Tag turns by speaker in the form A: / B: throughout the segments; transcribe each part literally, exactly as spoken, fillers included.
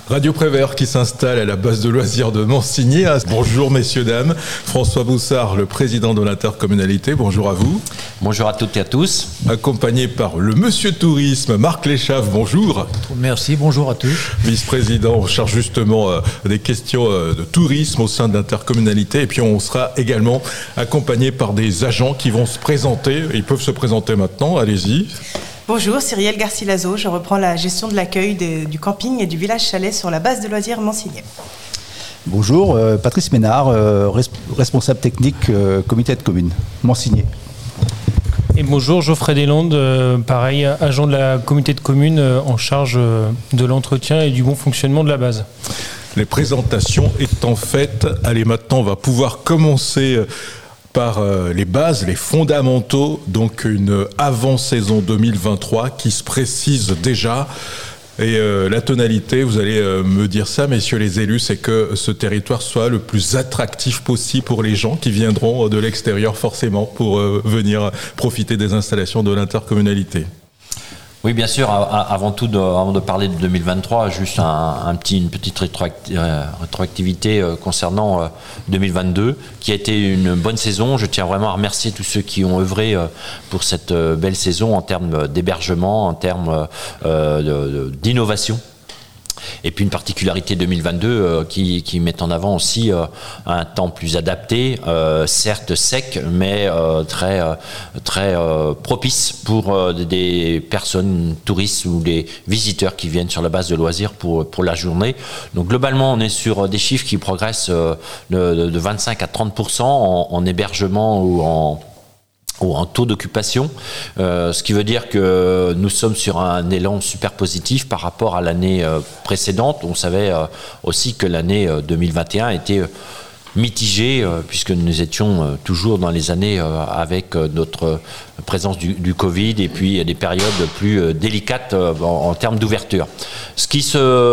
A: Radio Prévert qui s'installe à la base de loisirs de Mansigné. Bonjour messieurs, dames. François Boussard, le président de l'intercommunalité, bonjour à vous.
B: Bonjour à toutes et à tous.
A: Accompagné par le monsieur tourisme, Marc Léchave, bonjour.
C: Merci, bonjour à tous.
A: Vice-président, on charge justement euh, des questions euh, de tourisme au sein de l'intercommunalité. Et puis on sera également accompagné par des agents qui vont se présenter. Ils peuvent se présenter maintenant, allez-y.
D: Bonjour, Cyrielle Garcilaso, je reprends la gestion de l'accueil de, du camping et du village chalet sur la base de loisirs Mansigné.
C: Bonjour, euh, Patrice Ménard, euh, res- responsable technique euh, comité de commune, Mansigné.
E: Et bonjour, Geoffrey Deslandes, euh, pareil, agent de la communauté de communes euh, en charge euh, de l'entretien et du bon fonctionnement de la base.
A: Les présentations étant faites, allez maintenant on va pouvoir commencer euh, par euh, les bases, les fondamentaux, donc une avant-saison deux mille vingt-trois qui se précise déjà. Et euh, la tonalité, vous allez euh, me dire ça, messieurs les élus, c'est que ce territoire soit le plus attractif possible pour les gens qui viendront de l'extérieur forcément pour euh, venir profiter des installations de l'intercommunalité.
B: Oui, bien sûr. Avant tout, de, avant de parler de deux mille vingt-trois, juste un, un petit, une petite rétroactivité concernant deux mille vingt-deux, qui a été une bonne saison. Je tiens vraiment à remercier tous ceux qui ont œuvré pour cette belle saison en termes d'hébergement, en termes d'innovation. Et puis une particularité deux mille vingt-deux euh, qui, qui met en avant aussi euh, un temps plus adapté, euh, certes sec, mais euh, très, euh, très euh, propice pour euh, des personnes touristes ou des visiteurs qui viennent sur la base de loisirs pour, pour la journée. Donc globalement, on est sur des chiffres qui progressent euh, de, de vingt-cinq à trente pour cent en, en hébergement ou en ou en taux d'occupation, euh, ce qui veut dire que nous sommes sur un élan super positif par rapport à l'année euh, précédente. On savait euh, aussi que l'année euh, deux mille vingt et un était euh, mitigée, euh, puisque nous étions euh, toujours dans les années euh, avec euh, notre présence du, du Covid et puis des périodes plus euh, délicates euh, en, en termes d'ouverture. Ce qui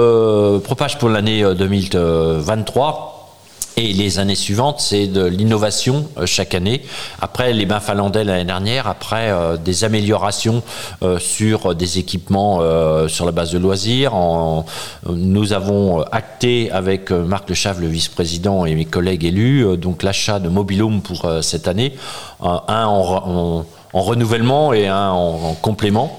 B: se propage pour l'année euh, deux mille vingt-trois, et les années suivantes, c'est de l'innovation euh, chaque année. Après les bains finlandais l'année dernière, après euh, des améliorations euh, sur des équipements euh, sur la base de loisirs. En, nous avons acté avec euh, Marc Léchave, le vice-président, et mes collègues élus, euh, donc l'achat de Mobilhome pour euh, cette année, euh, un en, en, en renouvellement et un en, en complément.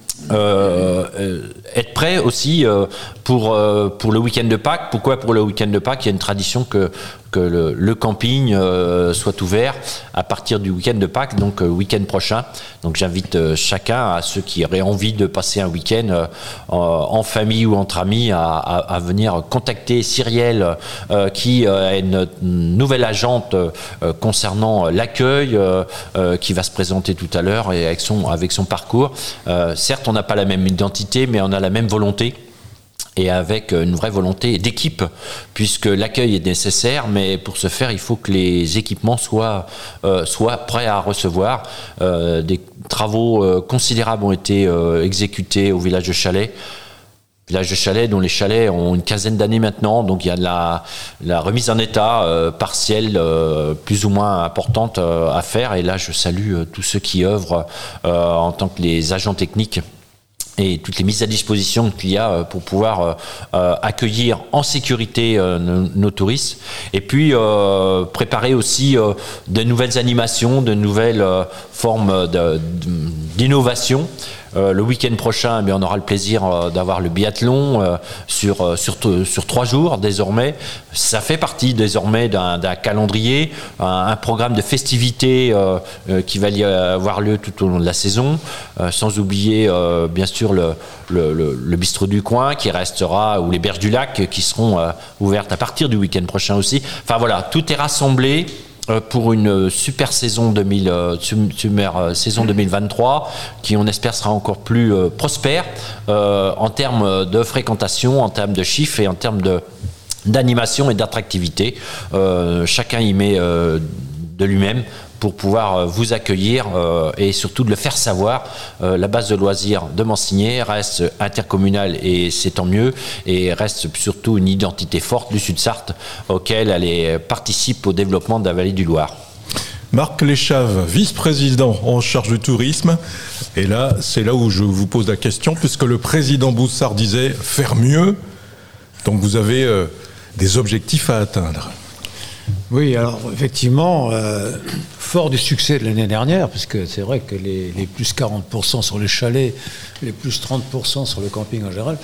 B: Euh, euh, être prêt aussi euh, pour, euh, pour le week-end de Pâques. Pourquoi pour le week-end de Pâques? Il y a une tradition que, que le, le camping euh, soit ouvert à partir du week-end de Pâques, donc euh, week-end prochain. Donc j'invite euh, chacun, à ceux qui auraient envie de passer un week-end euh, en famille ou entre amis, à, à, à venir contacter Cyrielle euh, qui euh, est une, une nouvelle agente euh, concernant l'accueil euh, euh, qui va se présenter tout à l'heure et avec son, avec son parcours. Euh, certes, on n'a pas la même identité, mais on a la même volonté. Et avec une vraie volonté d'équipe, puisque l'accueil est nécessaire, mais pour ce faire, il faut que les équipements soient, euh, soient prêts à recevoir. Euh, des travaux euh, considérables ont été euh, exécutés au village de Chalet. Village de Chalet, dont les chalets ont une quinzaine d'années maintenant, donc il y a de la, la remise en état euh, partielle, euh, plus ou moins importante euh, à faire. Et là, je salue euh, tous ceux qui œuvrent euh, en tant que les agents techniques et toutes les mises à disposition qu'il y a pour pouvoir euh, accueillir en sécurité euh, nos, nos touristes. Et puis euh, préparer aussi euh, de nouvelles animations, de nouvelles euh, formes de, de, d'innovation. Euh, le week-end prochain, eh bien, on aura le plaisir euh, d'avoir le biathlon euh, sur, euh, sur, t- sur trois jours désormais. Ça fait partie désormais d'un, d'un calendrier, un, un programme de festivités euh, euh, qui va y avoir lieu tout au long de la saison, euh, sans oublier euh, bien sûr le, le, le, le bistrot du coin qui restera, ou les berges du lac qui seront euh, ouvertes à partir du week-end prochain aussi. Enfin voilà, tout est rassemblé pour une super saison deux mille, euh, super saison deux mille vingt-trois qui, on espère, sera encore plus euh, prospère euh, en termes de fréquentation, en termes de chiffres et en termes de, d'animation et d'attractivité. Euh, chacun y met euh, de lui-même pour pouvoir vous accueillir euh, et surtout de le faire savoir. Euh, la base de loisirs de Mansigné reste intercommunale et c'est tant mieux, et reste surtout une identité forte du Sud-Sarthe auquel elle est, participe au développement de la vallée du Loir.
A: Marc Léchave, vice-président en charge du tourisme. Et là, c'est là où je vous pose la question, puisque le président Boussard disait faire mieux. Donc vous avez euh, des objectifs à atteindre.
F: Oui, alors effectivement, euh, fort du succès de l'année dernière, puisque c'est vrai que les, les plus quarante pour cent sur les chalets, les plus trente pour cent sur le camping en général,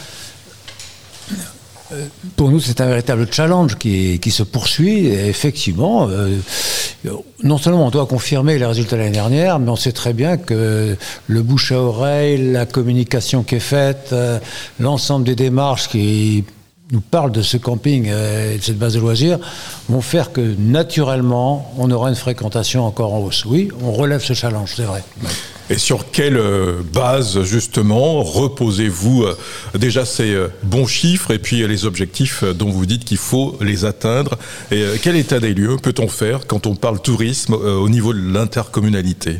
F: euh, pour nous c'est un véritable challenge qui, qui se poursuit. Et effectivement, euh, non seulement on doit confirmer les résultats de l'année dernière, mais on sait très bien que le bouche à oreille, la communication qui est faite, euh, l'ensemble des démarches qui nous parle de ce camping et de cette base de loisirs vont faire que naturellement on aura une fréquentation encore en hausse. Oui, on relève ce challenge, c'est vrai.
A: Et sur quelle base justement reposez-vous déjà ces bons chiffres et puis les objectifs dont vous dites qu'il faut les atteindre? Et quel état des lieux peut-on faire quand on parle tourisme au niveau de l'intercommunalité?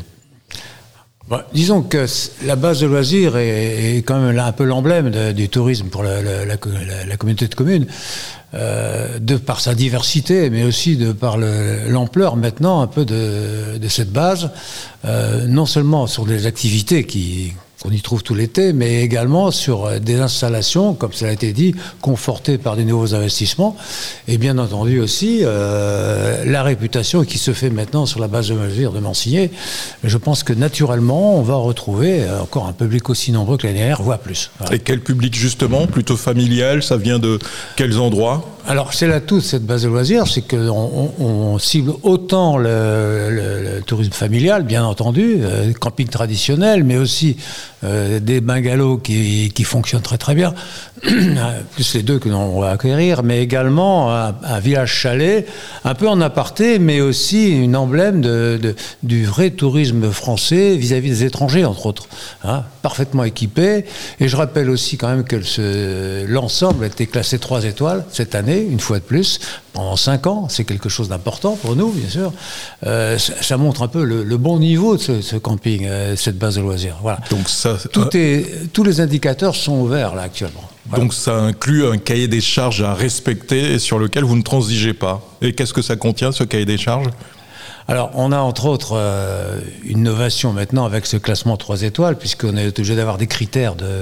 F: Bon, disons que la base de loisirs est, est quand même là un peu l'emblème de, du tourisme pour la, la, la, la communauté de communes, euh, de par sa diversité, mais aussi de par le, l'ampleur maintenant un peu de, de cette base, euh, non seulement sur des activités qui... qu'on y trouve tout l'été, mais également sur des installations, comme cela a été dit, confortées par des nouveaux investissements, et bien entendu aussi euh, la réputation qui se fait maintenant sur la base de loisirs de Mansigné. Je pense que naturellement, on va retrouver encore un public aussi nombreux que l'année dernière, voire plus. Voilà.
A: Et quel public justement? Plutôt familial? Ça vient de quels endroits?
F: Alors, c'est l'atout de cette base de loisirs, c'est qu'on on, on cible autant le, le, le tourisme familial, bien entendu, euh, camping traditionnel, mais aussi euh, des bungalows qui, qui fonctionnent très très bien, plus les deux que l'on va acquérir, mais également un, un village chalet, un peu en aparté, mais aussi une emblème de, de, du vrai tourisme français vis-à-vis des étrangers, entre autres, hein, parfaitement équipé. Et je rappelle aussi quand même que ce, l'ensemble a été classé trois étoiles cette année, une fois de plus, pendant cinq ans. C'est quelque chose d'important pour nous, bien sûr. Euh, ça, ça montre un peu le, le bon niveau de ce, ce camping, euh, cette base de loisirs. Voilà.
A: Donc ça,
F: Tout est, tous les indicateurs sont ouverts là actuellement. Voilà.
A: Donc ça inclut un cahier des charges à respecter et sur lequel vous ne transigez pas. Et qu'est-ce que ça contient, ce cahier des charges ?
F: Alors, on a entre autres euh, une innovation maintenant avec ce classement trois étoiles, puisqu'on est obligé d'avoir des critères de...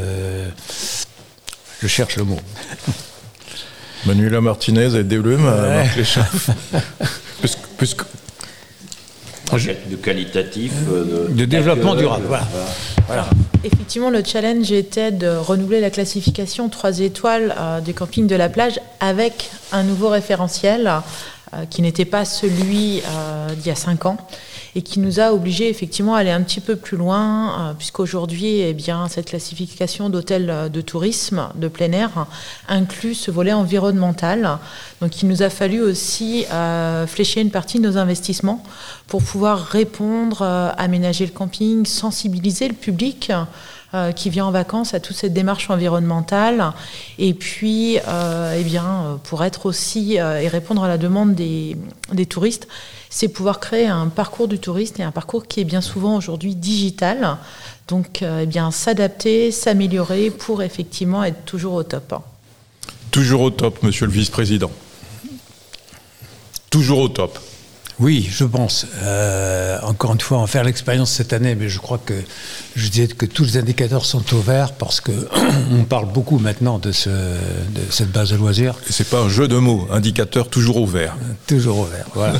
F: Je cherche le mot.
A: Manuela Martinez et Deblum à ouais. Marc Léchauffe. puisque, puisque...
B: De qualitatif.
F: De, de développement durable, voilà.
G: voilà. Effectivement, le challenge était de renouveler la classification trois étoiles euh, du camping de la plage avec un nouveau référentiel euh, qui n'était pas celui euh, d'il y a cinq ans et qui nous a obligés effectivement à aller un petit peu plus loin, euh, puisqu'aujourd'hui, eh bien, cette classification d'hôtel de tourisme de plein air inclut ce volet environnemental. Donc il nous a fallu aussi euh, flécher une partie de nos investissements pour pouvoir répondre, euh, aménager le camping, sensibiliser le public euh, qui vient en vacances à toute cette démarche environnementale, et puis euh, eh bien, pour être aussi euh, et répondre à la demande des, des touristes, c'est pouvoir créer un parcours du touriste et un parcours qui est bien souvent aujourd'hui digital. Donc, euh, eh bien, s'adapter, s'améliorer pour effectivement être toujours au top.
A: Toujours au top, monsieur le vice-président. Toujours au top.
F: Oui, je pense. Euh, encore une fois, on va faire l'expérience cette année, mais je crois que je disais que tous les indicateurs sont au vert parce que on parle beaucoup maintenant de, ce, de cette base de loisirs.
A: Et c'est pas un jeu de mots, indicateur toujours au vert.
F: Toujours au vert, voilà.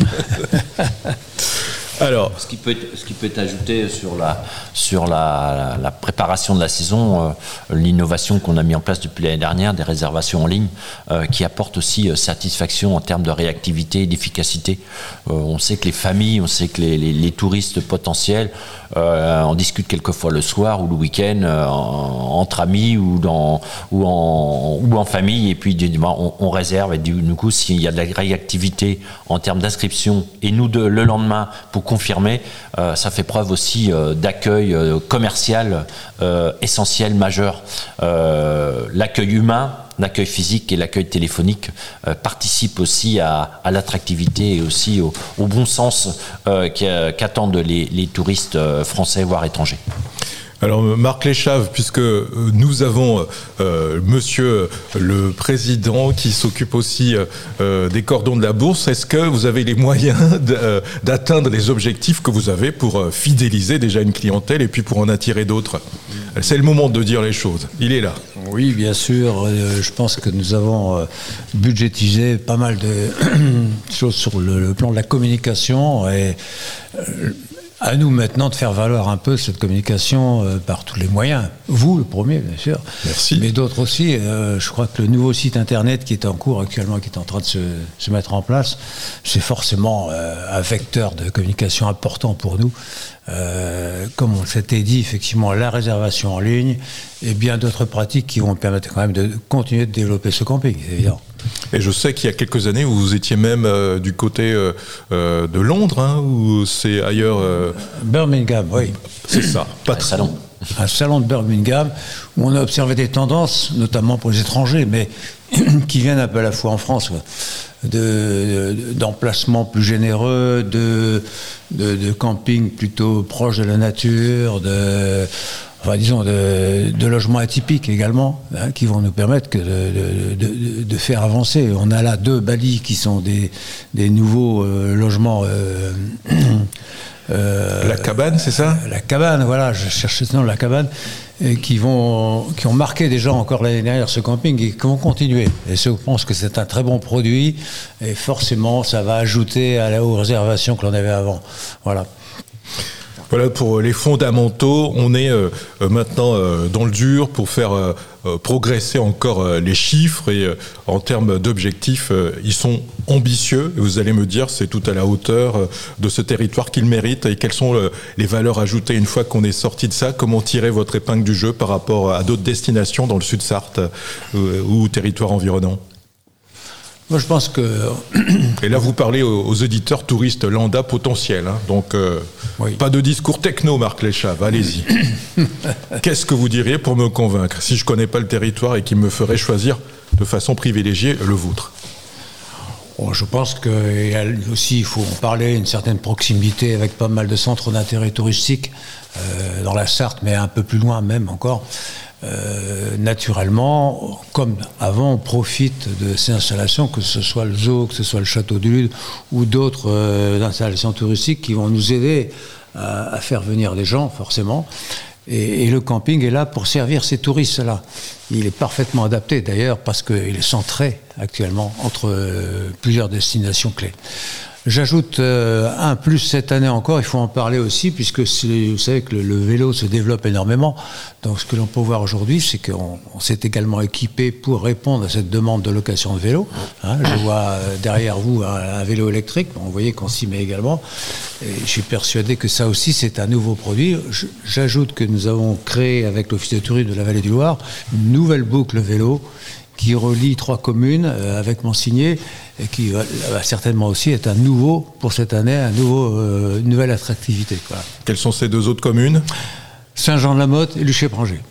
B: Alors, ce qui peut être, ce qui peut être ajouté sur la sur la, la, la préparation de la saison, euh, l'innovation qu'on a mis en place depuis l'année dernière, des réservations en ligne, euh, qui apporte aussi euh, satisfaction en termes de réactivité et d'efficacité. Euh, on sait que les familles, on sait que les, les, les touristes potentiels euh, en discutent quelquefois le soir ou le week-end euh, en, entre amis ou dans ou en ou en famille, et puis on, on réserve, et du, du coup s'il y a de la réactivité en termes d'inscription et nous de, le lendemain pour confirmé, euh, ça fait preuve aussi euh, d'accueil euh, commercial euh, essentiel, majeur. Euh, l'accueil humain, l'accueil physique et l'accueil téléphonique euh, participent aussi à, à l'attractivité et aussi au, au bon sens euh, qu'attendent les, les touristes français voire étrangers.
A: Alors Marc Léchave, puisque nous avons euh, monsieur le président qui s'occupe aussi euh, des cordons de la bourse, est-ce que vous avez les moyens de, d'atteindre les objectifs que vous avez pour fidéliser déjà une clientèle et puis pour en attirer d'autres? C'est le moment de dire les choses. Il est là.
F: Oui, bien sûr. Euh, je pense que nous avons euh, budgétisé pas mal de choses sur le, le plan de la communication et euh, à nous maintenant de faire valoir un peu cette communication euh, par tous les moyens. Vous, le premier, bien sûr.
A: Merci.
F: Mais d'autres aussi. Euh, je crois que le nouveau site internet qui est en cours actuellement, qui est en train de se, se mettre en place, c'est forcément euh, un vecteur de communication important pour nous. Euh, comme on s'était dit, effectivement, la réservation en ligne et bien d'autres pratiques qui vont permettre quand même de continuer de développer ce camping, c'est évident.
A: Et je sais qu'il y a quelques années, vous étiez même euh, du côté euh, euh, de Londres, hein, ou c'est ailleurs euh...
F: Birmingham, oui.
A: C'est ça, pas de
B: salon.
F: Un salon de Birmingham où on a observé des tendances, notamment pour les étrangers, mais qui viennent un peu à la fois en France, de, de, d'emplacements plus généreux, de, de, de camping plutôt proche de la nature, de... Enfin, disons, de, de logements atypiques également, hein, qui vont nous permettre que de, de, de, de faire avancer. On a là deux Bali qui sont des, des nouveaux euh, logements. Euh, euh,
A: la cabane, c'est ça ?
F: La cabane, voilà, je cherchais ce nom, la cabane, et qui, vont, qui ont marqué déjà encore l'année dernière ce camping et qui vont continuer. Et je pense que c'est un très bon produit, et forcément, ça va ajouter à la, aux réservations que l'on avait avant. Voilà.
A: Voilà pour les fondamentaux. On est euh, maintenant euh, dans le dur pour faire euh, progresser encore euh, les chiffres et euh, en termes d'objectifs, euh, ils sont ambitieux. Et vous allez me dire, c'est tout à la hauteur euh, de ce territoire qu'il mérite et quelles sont euh, les valeurs ajoutées une fois qu'on est sorti de ça. Comment tirer votre épingle du jeu par rapport à d'autres destinations dans le Sud-Sarthe euh, ou territoires environnants?
F: Moi, je pense que...
A: Et là, vous parlez aux, aux éditeurs touristes lambda potentiels. Hein, donc, euh,
F: oui. Pas
A: de discours techno, Marc Léchave. Allez-y. Qu'est-ce que vous diriez pour me convaincre, si je ne connais pas le territoire et qui me ferait choisir de façon privilégiée le vôtre?
F: Bon, je pense qu'il aussi, il faut en parler, une certaine proximité avec pas mal de centres d'intérêt touristique euh, dans la Sarthe, mais un peu plus loin même encore. Euh, naturellement, comme avant, on profite de ces installations, que ce soit le zoo, que ce soit le château du Lude ou d'autres euh, installations touristiques qui vont nous aider à, à faire venir des gens, forcément. Et, et le camping est là pour servir ces touristes-là. Il est parfaitement adapté d'ailleurs parce qu'il est centré actuellement entre euh, plusieurs destinations clés. J'ajoute euh, un plus cette année encore, il faut en parler aussi, puisque vous savez que le, le vélo se développe énormément. Donc ce que l'on peut voir aujourd'hui, c'est qu'on on s'est également équipé pour répondre à cette demande de location de vélo. Hein, je vois euh, derrière vous un, un vélo électrique, vous voyez qu'on s'y met également. Et je suis persuadé que ça aussi, c'est un nouveau produit. Je, j'ajoute que nous avons créé avec l'Office de tourisme de la Vallée du Loir une nouvelle boucle vélo qui relie trois communes euh, avec Monsigné et qui va, va certainement aussi être un nouveau, pour cette année, un nouveau, euh, une nouvelle attractivité. Voilà.
A: Quelles sont ces deux autres communes ?
F: Saint-Jean-de-la-Motte et Luché-Prangé.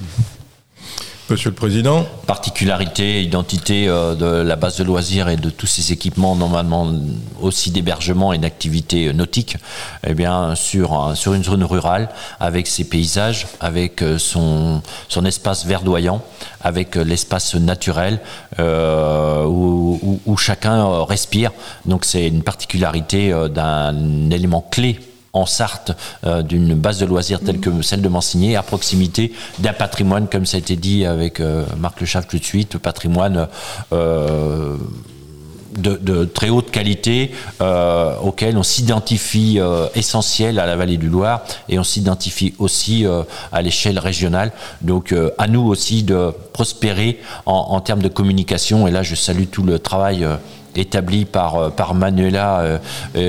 A: Monsieur le Président.
B: Particularité, identité euh, de la base de loisirs et de tous ces équipements, normalement aussi d'hébergement et d'activités nautiques, eh bien, sur, sur une zone rurale, avec ses paysages, avec son, son espace verdoyant, avec l'espace naturel euh, où, où, où chacun respire. Donc c'est une particularité euh, d'un élément clé en Sarthe, euh, d'une base de loisirs telle que celle de Monsigné, à proximité d'un patrimoine, comme ça a été dit avec euh, Marc Léchave tout de suite, patrimoine euh, de, de très haute qualité, euh, auquel on s'identifie euh, essentiel à la vallée du Loir, et on s'identifie aussi euh, à l'échelle régionale. Donc euh, à nous aussi de prospérer en, en termes de communication, et là je salue tout le travail euh, établi par, par Manuela, euh,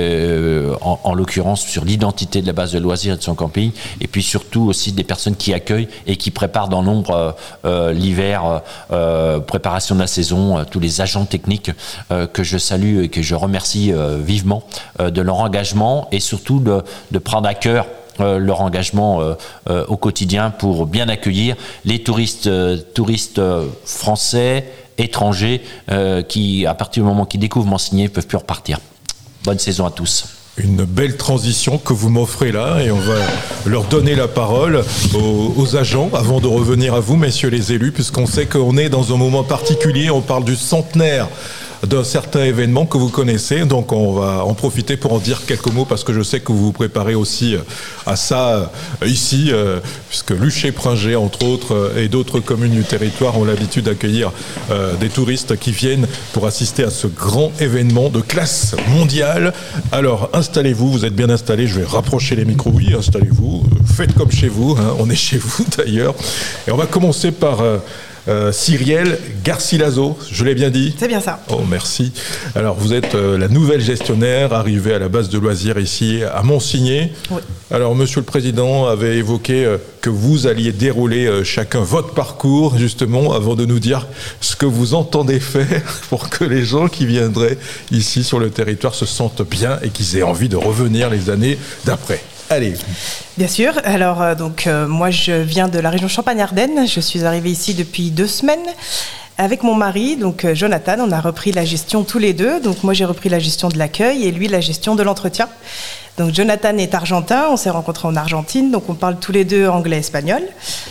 B: euh, en, en l'occurrence sur l'identité de la base de loisirs et de son camping, et puis surtout aussi des personnes qui accueillent et qui préparent dans l'ombre euh, euh, l'hiver, euh, préparation de la saison, euh, tous les agents techniques euh, que je salue et que je remercie euh, vivement euh, de leur engagement, et surtout de, de prendre à cœur Euh, leur engagement euh, euh, au quotidien pour bien accueillir les touristes, euh, touristes euh, français, étrangers, euh, qui, à partir du moment qu'ils découvrent Monsigné, ne peuvent plus repartir. Bonne saison à tous.
A: une belle transition que vous m'offrez là et on va leur donner la parole aux, aux agents avant de revenir à vous, messieurs les élus, puisqu'on sait qu'on est dans un moment particulier, on parle du centenaire d'un certain événement que vous connaissez, donc on va en profiter pour en dire quelques mots parce que je sais que vous vous préparez aussi à ça ici, puisque Luché-Pringé entre autres et d'autres communes du territoire ont l'habitude d'accueillir des touristes qui viennent pour assister à ce grand événement de classe mondiale. Alors installez-vous, vous êtes bien installés, je vais rapprocher les micros, oui, installez-vous, faites comme chez vous, hein, on est chez vous d'ailleurs, et on va commencer par Euh, Cyrielle Garcilaso, je l'ai bien dit ?
D: C'est bien ça.
A: Oh, merci. Alors, vous êtes euh, la nouvelle gestionnaire arrivée à la base de loisirs ici à Monsigné.
D: Oui.
A: Alors, Monsieur le Président avait évoqué euh, que vous alliez dérouler euh, chacun votre parcours, justement, avant de nous dire ce que vous entendez faire pour que les gens qui viendraient ici sur le territoire se sentent bien et qu'ils aient envie de revenir les années d'après. Allez.
D: Bien sûr. Alors, euh, donc, euh, moi, je viens de la région Champagne-Ardenne. Je suis arrivée ici depuis deux semaines avec mon mari, donc euh, Jonathan. On a repris la gestion tous les deux. Donc, moi, j'ai repris la gestion de l'accueil et lui, la gestion de l'entretien. Donc, Jonathan est argentin. On s'est rencontrés en Argentine. Donc, on parle tous les deux anglais-espagnol.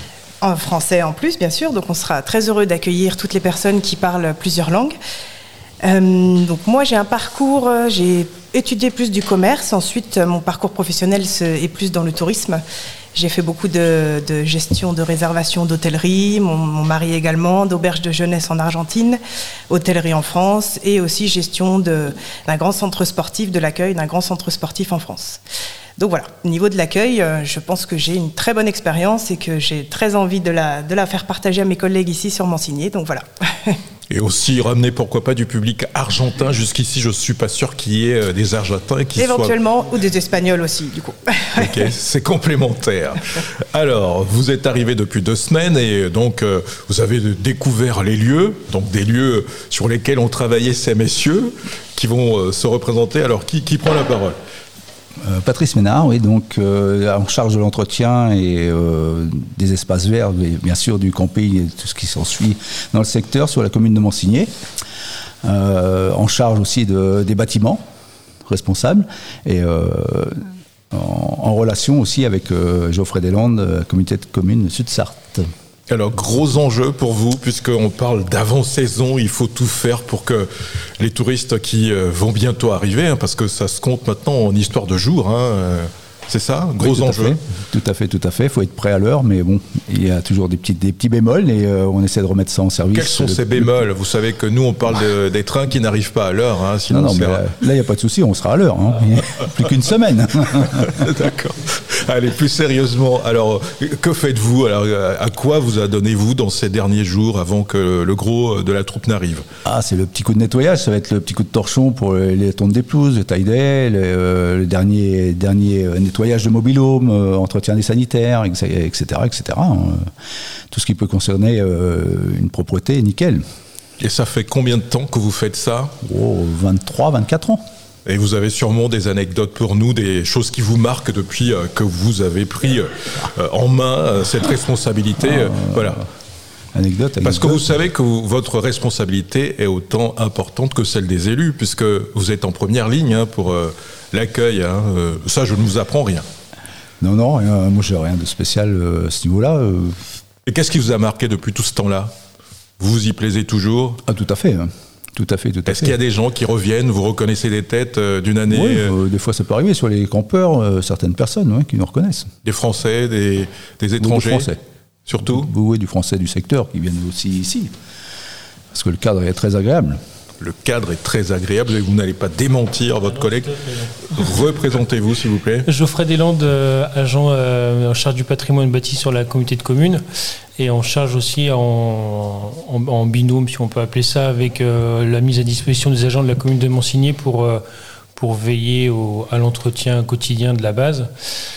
D: En français en plus, bien sûr. Donc, on sera très heureux d'accueillir toutes les personnes qui parlent plusieurs langues. Euh, donc moi j'ai un parcours, euh, j'ai étudié plus du commerce, ensuite euh, mon parcours professionnel est plus dans le tourisme. J'ai fait beaucoup de, de gestion de réservation d'hôtellerie, mon, mon mari également, d'auberge de jeunesse en Argentine, hôtellerie en France et aussi gestion de, d'un grand centre sportif, de l'accueil d'un grand centre sportif en France. Donc voilà, au niveau de l'accueil, euh, je pense que j'ai une très bonne expérience et que j'ai très envie de la, de la faire partager à mes collègues ici sur Monsigné, donc voilà.
A: Et aussi ramener, pourquoi pas, du public argentin. Jusqu'ici, je ne suis pas sûr qu'il y ait des Argentins qui
D: éventuellement,
A: soient...
D: ou des Espagnols aussi, du coup.
A: Ok, c'est complémentaire. Alors, vous êtes arrivé depuis deux semaines et donc euh, vous avez découvert les lieux, donc des lieux sur lesquels ont travaillé ces messieurs qui vont euh, se représenter. Alors, qui, qui prend la parole ?
C: Euh, Patrice Ménard, oui, donc euh, en charge de l'entretien et euh, des espaces verts, et bien sûr du camping et tout ce qui s'ensuit dans le secteur sur la commune de Monsigné. Euh, en charge aussi de, des bâtiments, responsable, et euh, en, en relation aussi avec euh, Geoffrey Deslandes, euh, comité de communes Sud-Sarthe.
A: Alors, gros enjeu pour vous, puisqu'on parle d'avant-saison, il faut tout faire pour que les touristes qui euh, vont bientôt arriver, hein, parce que ça se compte maintenant en histoire de jours, hein, euh, c'est ça, gros
C: oui, tout
A: enjeu.
C: À fait, tout à fait, tout à fait. Il faut être prêt à l'heure, mais bon, il y a toujours des petits, des petits bémols et euh, on essaie de remettre ça en service.
A: Quels sont ces bémols ? Vous savez que nous, on parle de, des trains qui n'arrivent pas à l'heure. Hein, sinon
C: non, non, mais là, il n'y a pas de souci, on sera à l'heure. Hein. Plus qu'une semaine.
A: D'accord. Allez, plus sérieusement, alors, que faites-vous ? Alors, à quoi vous adonnez-vous dans ces derniers jours avant que le gros de la troupe n'arrive ?
C: Ah, c'est le petit coup de nettoyage, ça va être le petit coup de torchon pour les tonnes des pelouses, le taille-day, le, euh, le dernier, dernier nettoyage de mobil-home, euh, entretien des sanitaires, et cetera, et cetera. Hein. Tout ce qui peut concerner euh, une propreté, nickel.
A: Et ça fait combien de temps que vous faites ça ?
C: Oh, vingt-trois, vingt-quatre ans.
A: Et vous avez sûrement des anecdotes pour nous, des choses qui vous marquent depuis euh, que vous avez pris euh, en main euh, cette responsabilité. Euh, voilà.
C: Anecdote, anecdote.
A: Parce que vous savez que vous, votre responsabilité est autant importante que celle des élus, puisque vous êtes en première ligne hein, pour euh, l'accueil. Hein, euh, ça, je ne vous apprends rien.
C: Non, non, rien, moi, je n'ai rien de spécial euh, à ce niveau-là. Euh...
A: Et qu'est-ce qui vous a marqué depuis tout ce temps-là ? Vous vous y plaisez toujours ?
C: Ah, tout à fait. Hein. Tout à fait, tout à
A: Est-ce
C: fait.
A: qu'il y a des gens qui reviennent, vous reconnaissez des têtes euh, d'une année
C: Oui, euh, des fois ça peut arriver sur les campeurs, euh, certaines personnes ouais, qui nous reconnaissent.
A: Des Français, des, des étrangers ?
C: Des Français.
A: Surtout ?
C: Oui, du français du secteur qui viennent aussi ici. Parce que le cadre est très agréable.
A: Le cadre est très agréable et vous n'allez pas démentir votre collègue. Représentez-vous, s'il vous plaît.
E: Geoffrey Deslandes, euh, agent euh, en charge du patrimoine bâti sur la communauté de communes et en charge aussi en, en, en binôme, si on peut appeler ça, avec euh, la mise à disposition des agents de la commune de Monsigné pour, euh, pour veiller au, à l'entretien quotidien de la base.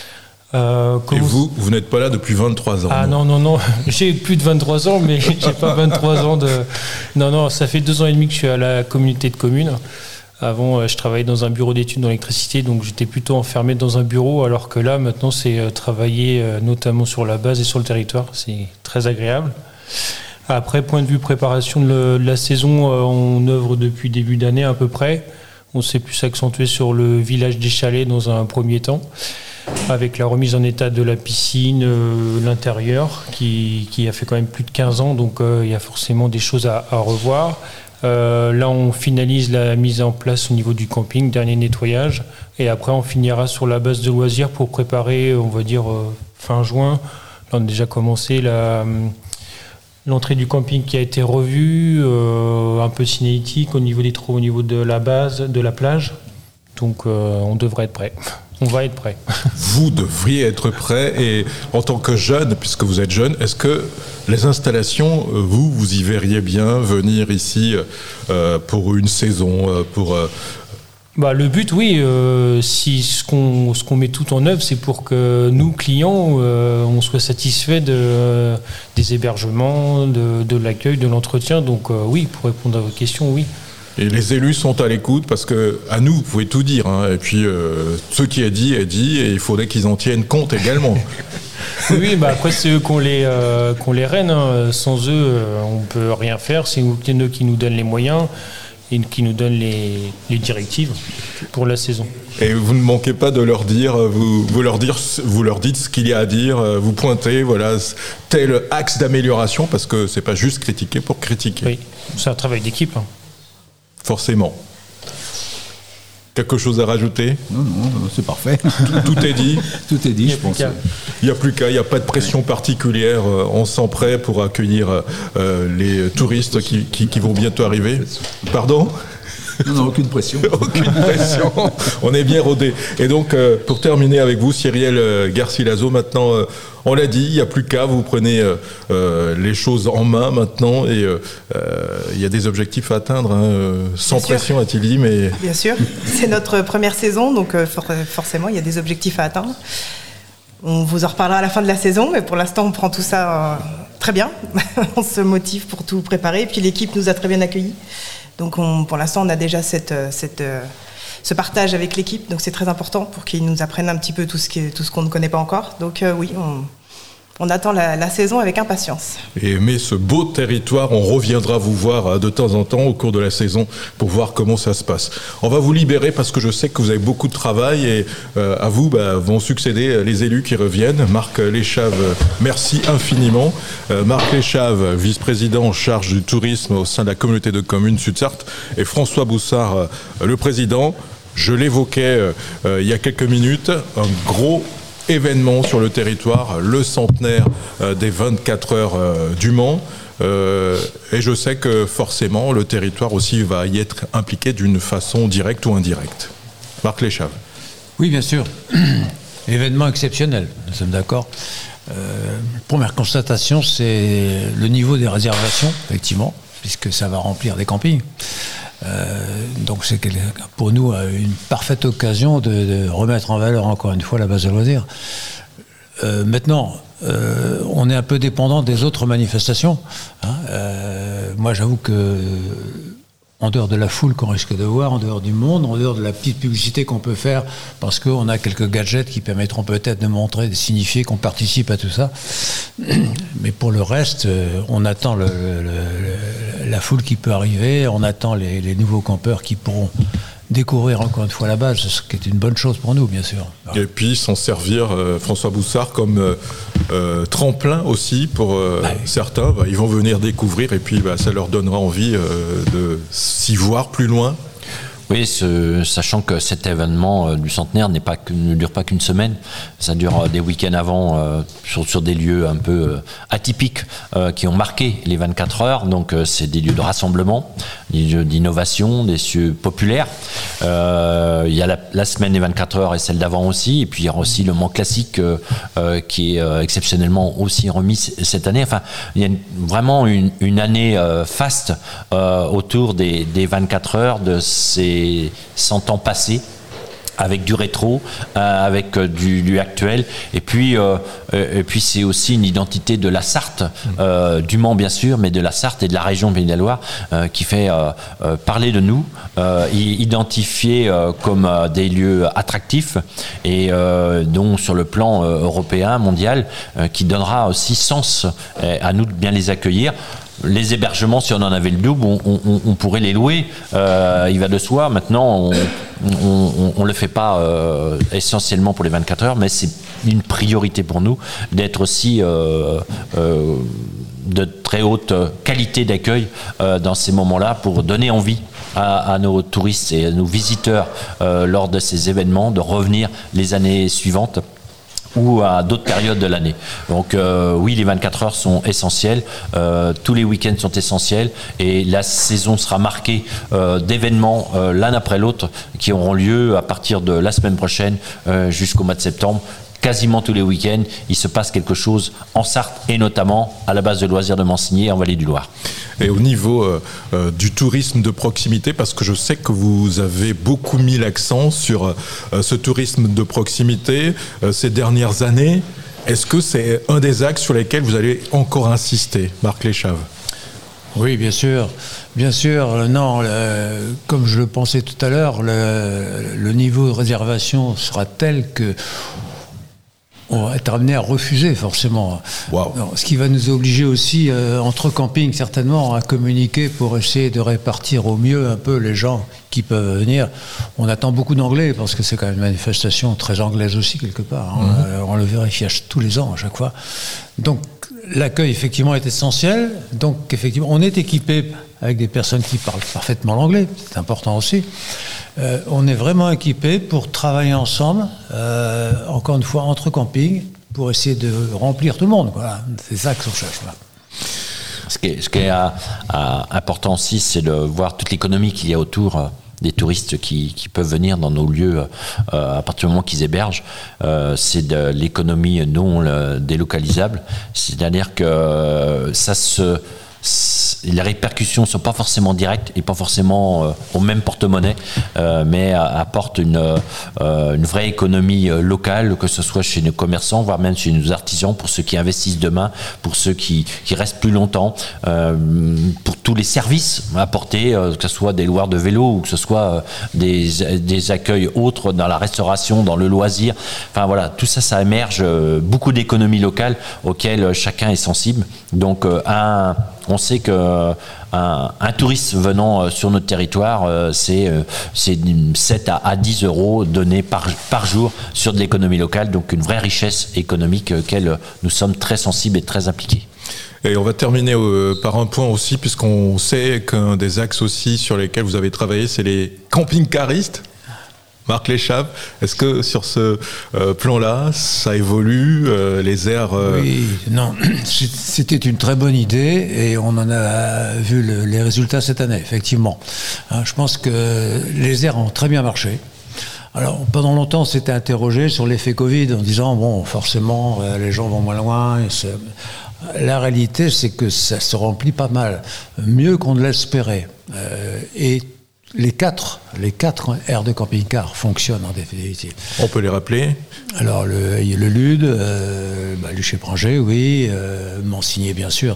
A: Euh, et vous, vous, vous n'êtes pas là depuis vingt-trois ans.
E: Ah non, non, non, j'ai plus de vingt-trois ans, mais j'ai pas vingt-trois ans de... Non, non, ça fait deux ans et demi que je suis à la communauté de communes. Avant, je travaillais dans un bureau d'études dans l'électricité, donc j'étais plutôt enfermé dans un bureau, alors que là, maintenant, c'est travailler notamment sur la base et sur le territoire. C'est très agréable. Après, point de vue préparation de la saison, on œuvre depuis début d'année à peu près. On s'est plus accentué sur le village des chalets dans un premier temps, avec la remise en état de la piscine, euh, l'intérieur, qui, qui a fait quand même plus de quinze ans, donc euh, il y a forcément des choses à, à revoir. Euh, là, on finalise la mise en place au niveau du camping, dernier nettoyage, et après on finira sur la base de loisirs pour préparer, on va dire, euh, fin juin. Là, on a déjà commencé la... L'entrée du camping qui a été revue, euh, un peu cinétique au niveau des trous, au niveau de la base, de la plage. Donc euh, on devrait être prêt. On va être prêt.
A: Vous devriez être prêt. Et en tant que jeune, puisque vous êtes jeune, est-ce que les installations, vous, vous y verriez bien venir ici euh, pour une saison, euh, pour... Euh,
E: Bah, le but, oui, euh, si ce qu'on ce qu'on met tout en œuvre, c'est pour que nous, clients, euh, on soit satisfaits de, euh, des hébergements, de, de l'accueil, de l'entretien. Donc euh, oui, pour répondre à votre question, oui.
A: Et les élus sont à l'écoute parce que, à nous, vous pouvez tout dire. Hein, et puis, euh, ce qui est dit est dit et il faudrait qu'ils en tiennent compte également.
E: Oui, bah après, c'est eux qu'on les, euh, qu'on les rêne. Hein. Sans eux, euh, on ne peut rien faire. C'est eux qui nous donnent les moyens et qui nous donnent les, les directives pour la saison.
A: Et vous ne manquez pas de leur dire, vous, vous, leur, dire, vous leur dites ce qu'il y a à dire, vous pointez, voilà, tel axe d'amélioration, parce que c'est pas juste critiquer pour critiquer.
E: Oui, c'est un travail d'équipe. Hein.
A: Forcément. Quelque chose à rajouter ?
C: Non, non, c'est parfait.
A: Tout, tout est dit.
C: Tout est dit, je pense.
A: Il n'y a plus qu'à, il n'y a pas de pression particulière. On sent prêt pour accueillir euh, les touristes qui, qui, qui vont bientôt arriver. Pardon ?
C: Non, non, aucune pression.
A: Aucune pression. On est bien rodés. Et donc, euh, pour terminer avec vous, Cyrielle euh, Garcilaso, maintenant, euh, on l'a dit, il n'y a plus qu'à, vous prenez euh, euh, les choses en main maintenant et euh, il y a des objectifs à atteindre, hein, euh, sans
D: Bien
A: pression,
D: sûr.
A: a-t-il dit, mais...
D: Bien sûr, c'est notre première saison, donc euh, for- forcément, il y a des objectifs à atteindre. On vous en reparlera à la fin de la saison, mais pour l'instant, on prend tout ça euh, très bien. On se motive pour tout préparer, et puis l'équipe nous a très bien accueillis. Donc on, pour l'instant, on a déjà cette, cette, euh, ce partage avec l'équipe, donc c'est très important pour qu'ils nous apprennent un petit peu tout ce, qui est, tout ce qu'on ne connaît pas encore. Donc euh, oui, on, on attend la, la saison avec impatience.
A: Et aimer ce beau territoire, on reviendra vous voir de temps en temps au cours de la saison pour voir comment ça se passe. On va vous libérer parce que je sais que vous avez beaucoup de travail et euh, à vous bah, vont succéder les élus qui reviennent. Marc Léchave, merci infiniment. Euh, Marc Léchave, vice-président en charge du tourisme au sein de la communauté de communes Sud-Sarthe, et François Boussard, euh, le président. Je l'évoquais euh, euh, il y a quelques minutes, un gros événement sur le territoire, le centenaire euh, des vingt-quatre heures euh, du Mans. Euh, et je sais que forcément, le territoire aussi va y être impliqué d'une façon directe ou indirecte. Marc Léchave.
F: Oui, bien sûr. Événement exceptionnel, nous sommes d'accord. Euh, première constatation, c'est le niveau des réservations, effectivement, puisque ça va remplir des campings. Euh, donc c'est pour nous une parfaite occasion de, de remettre en valeur encore une fois la base de loisirs. Euh, maintenant, euh, on est un peu dépendant des autres manifestations. Hein. Euh, moi, j'avoue que en dehors de la foule qu'on risque de voir, en dehors du monde, en dehors de la petite publicité qu'on peut faire, parce qu'on a quelques gadgets qui permettront peut-être de montrer, de signifier qu'on participe à tout ça. Mais pour le reste, on attend le, le, le, la foule qui peut arriver, on attend les, les nouveaux campeurs qui pourront découvrir encore une fois la base, ce qui est une bonne chose pour nous, bien sûr.
A: Et puis s'en servir, euh, François Boussard, comme euh, euh, tremplin aussi pour euh, ouais. certains. Bah, ils vont venir découvrir et puis bah, ça leur donnera envie euh, de s'y voir plus loin.
B: Oui, ce, sachant que cet événement euh, du centenaire n'est pas que, ne dure pas qu'une semaine, ça dure euh, des week-ends avant euh, sur, sur des lieux un peu euh, atypiques euh, qui ont marqué les vingt-quatre heures. Donc euh, c'est des lieux de rassemblement, des lieux d'innovation, des lieux populaires. Euh, il y a la, la semaine des vingt-quatre heures et celle d'avant aussi, et puis il y a aussi le Mans classique euh, euh, qui est euh, exceptionnellement aussi remis cette année. Enfin, il y a une, vraiment une, une année euh, faste euh, autour des, des vingt-quatre heures de ces cent ans passés, avec du rétro, euh, avec euh, du, du actuel, et puis, euh, et puis c'est aussi une identité de la Sarthe, euh, du Mans bien sûr, mais de la Sarthe et de la région Pays de la Loire, euh, qui fait euh, euh, parler de nous, euh, identifiés euh, comme euh, des lieux attractifs, et euh, donc sur le plan euh, européen, mondial, euh, qui donnera aussi sens euh, à nous de bien les accueillir. les hébergements, si on en avait le double, on, on, on pourrait les louer. Euh, il va de soi. Maintenant, on ne le fait pas euh, essentiellement pour les vingt-quatre heures, mais c'est une priorité pour nous d'être aussi euh, euh, de très haute qualité d'accueil euh, dans ces moments-là pour donner envie à, à nos touristes et à nos visiteurs euh, lors de ces événements de revenir les années suivantes ou à d'autres périodes de l'année. Donc euh, oui, les vingt-quatre heures sont essentielles, euh, tous les week-ends sont essentiels et la saison sera marquée euh, d'événements euh, l'un après l'autre qui auront lieu à partir de la semaine prochaine euh, jusqu'au mois de septembre. Quasiment tous les week-ends, il se passe quelque chose en Sarthe et notamment à la base de loisirs de Mansigné en Vallée du Loir.
A: Et au niveau euh, euh, du tourisme de proximité, parce que je sais que vous avez beaucoup mis l'accent sur euh, ce tourisme de proximité euh, ces dernières années, est-ce que c'est un des axes sur lesquels vous allez encore insister, Marc Léchave ?
F: Oui, bien sûr. Bien sûr, non, le, comme je le pensais tout à l'heure, le, le niveau de réservation sera tel que on va être amené à refuser, forcément.
A: Wow.
F: Non, ce qui va nous obliger aussi, euh, entre campings, certainement, à communiquer pour essayer de répartir au mieux un peu les gens qui peuvent venir. On attend beaucoup d'anglais, parce que c'est quand même une manifestation très anglaise aussi, quelque part. Hein. Mm-hmm. On le vérifie tous les ans, à chaque fois. Donc, l'accueil, effectivement, est essentiel. Donc, effectivement, on est équipé avec des personnes qui parlent parfaitement l'anglais. C'est important aussi. Euh, on est vraiment équipé pour travailler ensemble, euh, encore une fois, entre campings, pour essayer de remplir tout le monde. Voilà. C'est ça que l'on cherche. Voilà.
B: Ce qui est, ce qui est à, à, important aussi, c'est de voir toute l'économie qu'il y a autour euh, des touristes qui, qui peuvent venir dans nos lieux euh, à partir du moment qu'ils hébergent. Euh, c'est de l'économie non le, délocalisable. C'est-à-dire que euh, ça se... les répercussions ne sont pas forcément directes et pas forcément euh, au même porte-monnaie, euh, mais apportent une, euh, une vraie économie euh, locale, que ce soit chez nos commerçants, voire même chez nos artisans, pour ceux qui investissent demain, pour ceux qui, qui restent plus longtemps, euh, pour tous les services apportés, euh, que ce soit des loueurs de vélo ou que ce soit euh, des, des accueils autres dans la restauration, dans le loisir. Enfin voilà, tout ça, ça émerge euh, beaucoup d'économies locales auxquelles euh, chacun est sensible. Donc euh, un on sait qu'un un touriste venant sur notre territoire, euh, c'est, euh, c'est sept à dix euros donnés par, par jour sur de l'économie locale, donc une vraie richesse économique auquel nous sommes très sensibles et très impliqués.
A: Et on va terminer euh, par un point aussi, puisqu'on sait qu'un des axes aussi sur lesquels vous avez travaillé, c'est les camping-caristes. Marc Léchave, est-ce que sur ce euh, plan-là, ça évolue, euh, les aires euh...
F: Oui, non, c'était une très bonne idée et on en a vu le, les résultats cette année, effectivement. Hein, je pense que les aires ont très bien marché. Alors, pendant longtemps, on s'était interrogé sur l'effet Covid en disant, bon, forcément, euh, les gens vont moins loin. Et la réalité, c'est que ça se remplit pas mal, mieux qu'on ne l'espérait. Euh, et Les quatre, les quatre aires de camping-car fonctionnent en définitive.
A: On peut les rappeler ?
F: Alors, le, il y a le Lude, euh, bah, Luché-Pranger, oui, euh, Mansigné, bien sûr,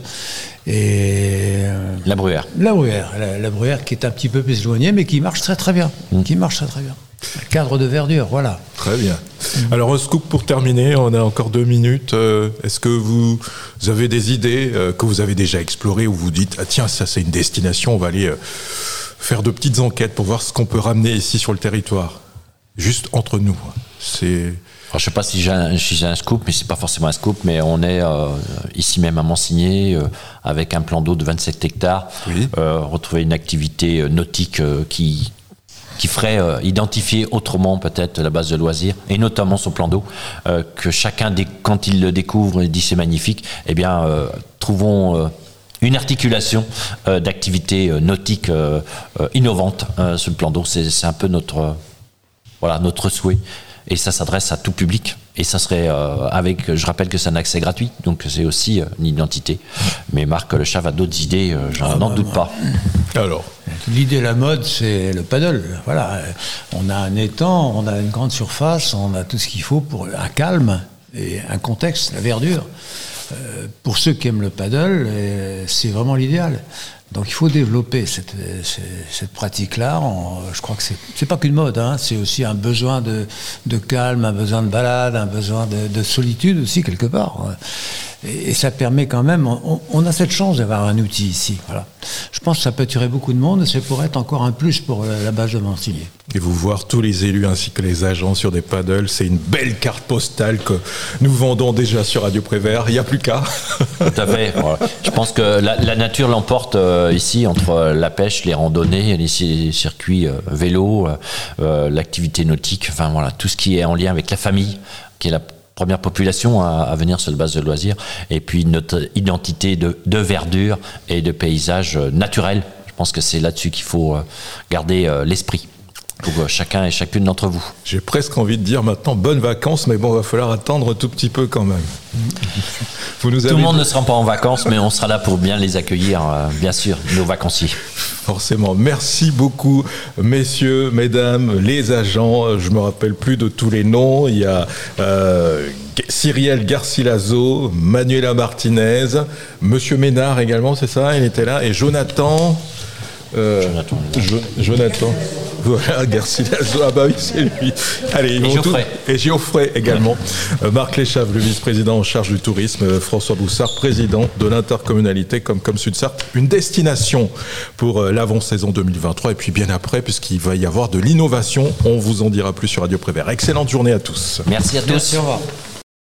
F: et... Euh,
B: la Bruyère.
F: La Bruyère, la, la Bruyère qui est un petit peu plus éloignée, mais qui marche très très bien. Mmh. Qui marche très très bien. Cadre de verdure, voilà.
A: Très bien. Mmh. Alors, un scoop pour terminer, on a encore deux minutes. Euh, est-ce que vous avez des idées euh, que vous avez déjà explorées, où vous dites, ah tiens, ça c'est une destination, on va aller... Euh, faire de petites enquêtes pour voir ce qu'on peut ramener ici sur le territoire, juste entre nous. C'est...
B: Alors, je ne sais pas si j'ai, un, si j'ai un scoop, mais c'est pas forcément un scoop, mais on est euh, ici même à Mansigné, euh, avec un plan d'eau de vingt-sept hectares, oui. euh, retrouver une activité nautique euh, qui, qui ferait euh, identifier autrement peut-être la base de loisirs, et notamment son plan d'eau, euh, que chacun, dé- quand il le découvre et dit c'est magnifique, eh bien, euh, trouvons... Euh, une articulation euh, d'activités euh, nautiques euh, euh, innovantes euh, sur le plan d'eau. C'est, c'est un peu notre, euh, voilà, notre souhait. Et ça s'adresse à tout public. Et ça serait euh, avec, je rappelle que c'est un accès gratuit, donc c'est aussi euh, une identité. Mais Marc Léchave a d'autres idées, euh, j'en ah, n'en bah, doute bah.
A: pas. Alors
F: l'idée, la mode, c'est le paddle. Voilà. On a un étang, on a une grande surface, on a tout ce qu'il faut pour un calme et un contexte, la verdure. Euh, pour ceux qui aiment le paddle, euh, c'est vraiment l'idéal. Donc il faut développer cette, cette, cette pratique-là. En, je crois que c'est, c'est pas qu'une mode, hein, c'est aussi un besoin de, de calme, un besoin de balade, un besoin de, de solitude aussi quelque part. Et, et ça permet quand même, on, on a cette chance d'avoir un outil ici. Voilà. Je pense que ça peut attirer beaucoup de monde et ça pourrait être encore un plus pour la, la base de Monsigny.
A: Et vous voir tous les élus ainsi que les agents sur des paddles, c'est une belle carte postale que nous vendons déjà sur Radio Prévert. Il n'y a plus qu'à.
B: Tout à fait. Voilà. Je pense que la, la nature l'emporte euh, ici entre la pêche, les randonnées, les circuits euh, vélo, euh, l'activité nautique, enfin voilà, tout ce qui est en lien avec la famille, qui est la première population à, à venir sur le base de loisirs, et puis notre identité de, de verdure et de paysage naturel. Je pense que c'est là-dessus qu'il faut garder euh, l'esprit pour chacun et chacune d'entre vous.
A: J'ai presque envie de dire maintenant bonnes vacances, mais bon, il va falloir attendre un tout petit peu quand même. Vous nous
B: Tout
A: avez...
B: le monde ne sera pas en vacances, mais on sera là pour bien les accueillir, euh, bien sûr, nos vacanciers.
A: Forcément. Merci beaucoup, messieurs, mesdames, les agents. Je me rappelle plus de tous les noms. Il y a euh, Cyriel Garcilaso, Manuela Martinez, Monsieur Ménard également, c'est ça, il était là, et Jonathan. Euh,
B: Jonathan.
A: Jo- Jonathan. Voilà, Garcilaso, ah bah oui, c'est lui. Allez, ils
B: Et
A: vont
B: Geoffrey.
A: tous- Et Geoffrey également. Euh, Marc Léchave, le vice-président en charge du tourisme. Euh, François Boussard, président de l'intercommunalité comme comme Sud-Sarthe. Une destination pour euh, l'avant-saison deux mille vingt-trois. Et puis bien après, puisqu'il va y avoir de l'innovation, on vous en dira plus sur Radio Prévert. Excellente journée à tous.
B: Merci à tous.
F: Merci, au revoir.